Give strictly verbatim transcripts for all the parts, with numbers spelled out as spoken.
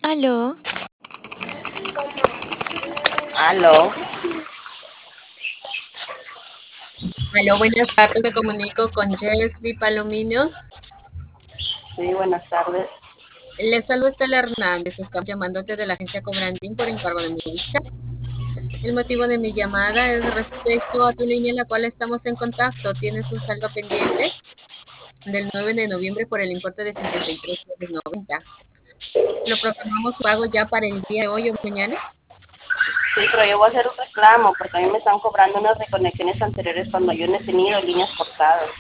Aló, Aló, Aló, buenas tardes. Me comunico con Jesby Palomino. sí, buenas tardes. Les saludo Estela Hernández. Estamos llamándote de la agencia Cobrantín por encargo de mi vista. El motivo de mi llamada es respecto a tu línea en la cual estamos en contacto. Tienes un saldo pendiente del nueve de noviembre por el importe de cincuenta y tres noventa. Lo programamos su pago ya para el día de hoy o mañana. Sí, pero yo voy a hacer un reclamo porque a mí me están cobrando unas reconexiones anteriores cuando yo no he tenido líneas cortadas.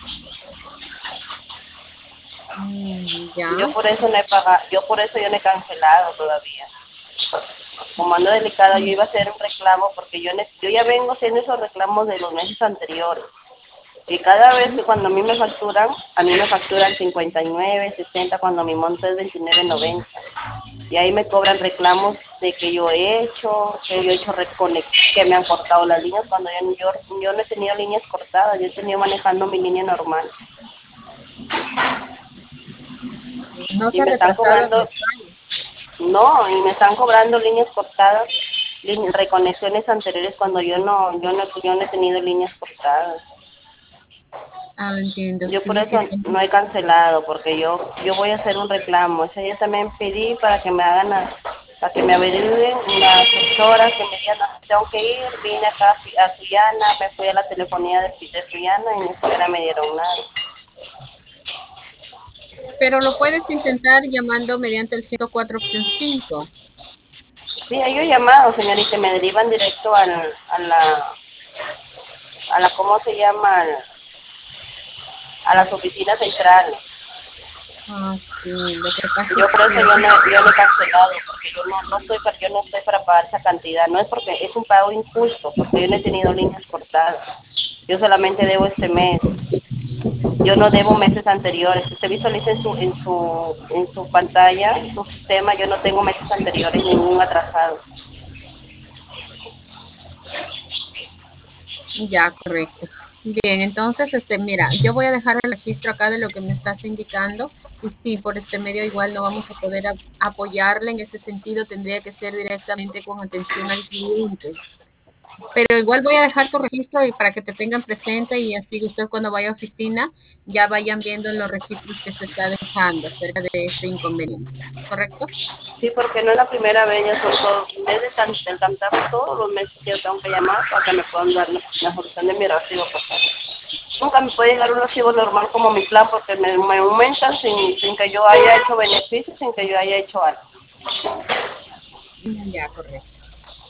Mm, ya. Yo por eso no he pagado, yo por eso yo no he cancelado todavía. Como ando delicada, yo iba a hacer un reclamo porque yo, ne- yo ya vengo haciendo esos reclamos de los meses anteriores. Y cada vez que cuando a mí me facturan, a mí me facturan cincuenta y nueve, sesenta cuando mi monto es veintinueve noventa. Y ahí me cobran reclamos de que yo he hecho, que yo he hecho reconex, que me han cortado las líneas cuando yo, yo, yo no he tenido líneas cortadas, yo he tenido manejando mi línea normal. No Y se ha me están retrasado el cobrando, pago. no, y me están cobrando líneas cortadas, líneas- reconexiones anteriores cuando yo no, yo no, yo no he tenido líneas cortadas. Ah, entiendo, Yo por sí, que eso no he cancelado, porque yo yo voy a hacer un reclamo. Ese día también pedí para que me hagan, a- para que me averigüen las asesoras que me digan, "Ah, tengo que ir", vine acá a Fi- a Suyana, me fui a la telefonía de, de Suyana y ni siquiera me dieron nada. pero lo puedes intentar llamando mediante el ciento cuatro opción cinco. Sí, yo he llamado, señorita, y me derivan directo al, a la, a la, ¿cómo se llama? Al- A las oficinas centrales. Ah, sí, lo que pasa Yo es por eso que yo no, yo no he cancelado, porque yo no, no estoy para, yo no estoy para pagar esa cantidad. No es porque es un pago injusto, porque yo no he tenido líneas cortadas. Yo solamente debo este mes. Yo no debo meses anteriores. Si usted visualiza en su, en su, en su pantalla, en su sistema, yo no tengo meses anteriores ningún atrasado. ya, correcto. Bien, entonces, este, mira, yo voy a dejar el registro acá de lo que me estás indicando y sí, por este medio igual no vamos a poder a- apoyarle en ese sentido, tendría que ser directamente con atención al cliente. Pero igual voy a dejar tu registro y para que te tengan presente y así usted cuando vaya a oficina ya vayan viendo los registros que se está dejando acerca de este inconveniente, ¿correcto? Sí, porque no es la primera vez, ya son todos, desde can- el cantar todos los meses que yo tengo que llamar para que me puedan dar la, la solución de mi recibo. Pues. Nunca me puede llegar un recibo normal como mi plan porque me, me aumentan sin, sin que yo haya hecho beneficios, sin que yo haya hecho algo. Mm, ya, correcto.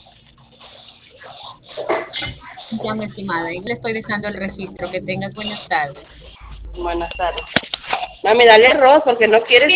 Ya, mi estimada, y le estoy dejando el registro. Que tengas buenas tardes. Buenas tardes. Mami, dale arroz porque no quieres